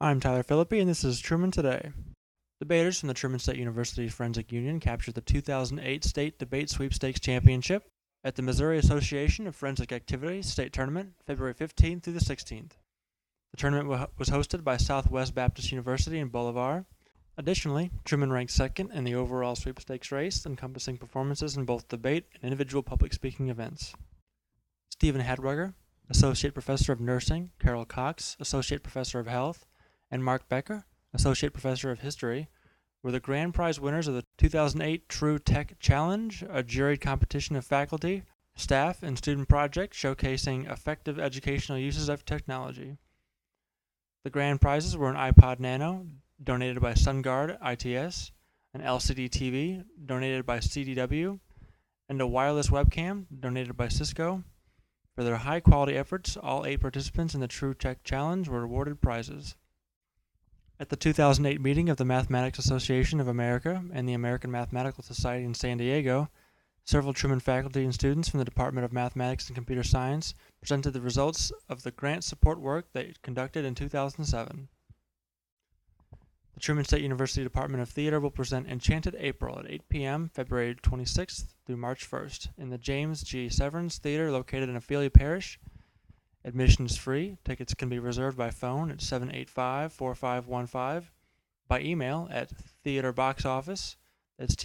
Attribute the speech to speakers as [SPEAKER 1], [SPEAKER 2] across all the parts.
[SPEAKER 1] I'm Tyler Philippi, and this is Truman Today. Debaters from the Truman State University Forensic Union captured the 2008 State Debate Sweepstakes Championship at the Missouri Association of Forensic Activities State Tournament, February 15th through the 16th. The tournament was hosted by Southwest Baptist University in Bolivar. Additionally, Truman ranked second in the overall sweepstakes race, encompassing performances in both debate and individual public speaking events. Stephen Hadwiger, Associate Professor of Nursing, Carol Cox, Associate Professor of Health, and Mark Becker, Associate Professor of History, were the grand prize winners of the 2008 True Tech Challenge, a juried competition of faculty, staff, and student projects showcasing effective educational uses of technology. The grand prizes were an iPod Nano, donated by SunGuard ITS, an LCD TV, donated by CDW, and a wireless webcam, donated by Cisco. For their high-quality efforts, all 8 participants in the True Tech Challenge were awarded prizes. At the 2008 meeting of the Mathematics Association of America and the American Mathematical Society in San Diego, several Truman faculty and students from the Department of Mathematics and Computer Science presented the results of the grant support work they conducted in 2007. The Truman State University Department of Theater will present Enchanted April at 8 p.m. February 26th through March 1st in the James G. Severns Theater located in Ophelia Parish. Admission is free. Tickets can be reserved by phone at 785-4515, by email at theaterboxoffice, that's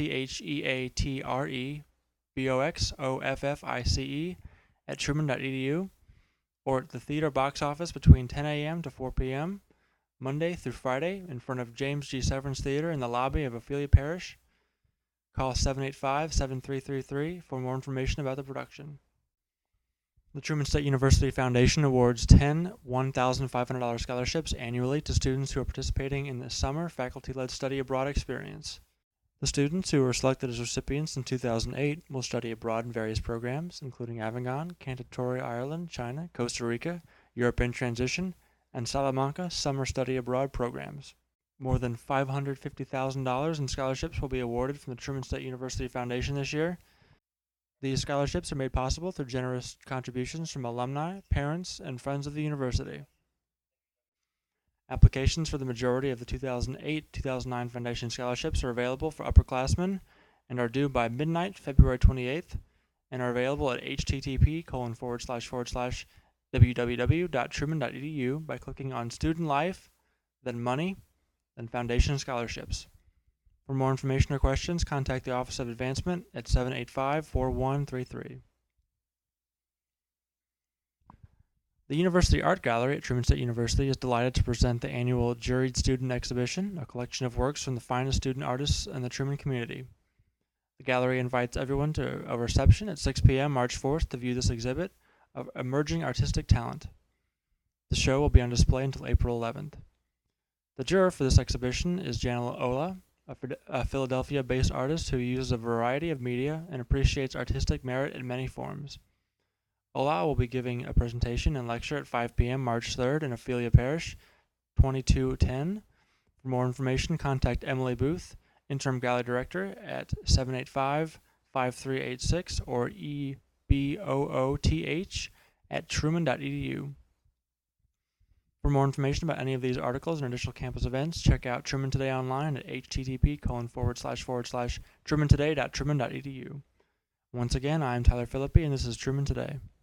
[SPEAKER 1] theatreboxoffice, at truman.edu, or at the Theater Box Office between 10 a.m. to 4 p.m., Monday through Friday, in front of James G. Severns Theater in the lobby of Ophelia Parish. Call 785-7333 for more information about the production. The Truman State University Foundation awards 10 $1,500 scholarships annually to students who are participating in the summer faculty-led study abroad experience. The students who were selected as recipients in 2008 will study abroad in various programs, including Avignon, Canterbury, Ireland, China, Costa Rica, Europe in Transition, and Salamanca Summer Study Abroad programs. More than $550,000 in scholarships will be awarded from the Truman State University Foundation this year. These scholarships are made possible through generous contributions from alumni, parents, and friends of the university. Applications for the majority of the 2008-2009 Foundation scholarships are available for upperclassmen and are due by midnight, February 28th, and are available at http://www.truman.edu by clicking on Student Life, then Money, then Foundation Scholarships. For more information or questions, contact the Office of Advancement at 785-4133. The University Art Gallery at Truman State University is delighted to present the annual Juried Student Exhibition, a collection of works from the finest student artists in the Truman community. The gallery invites everyone to a reception at 6 p.m. March 4th to view this exhibit of emerging artistic talent. The show will be on display until April 11th. The juror for this exhibition is Janela Ola, a Philadelphia-based artist who uses a variety of media and appreciates artistic merit in many forms. Ola will be giving a presentation and lecture at 5 p.m. March 3rd in Ophelia Parish, 2210. For more information, contact Emily Booth, Interim Gallery Director, at 785-5386 or ebooth@truman.edu. For more information about any of these articles and additional campus events, check out Truman Today online at http://trumantoday.truman.edu. Once again, I'm Tyler Philippi, and this is Truman Today.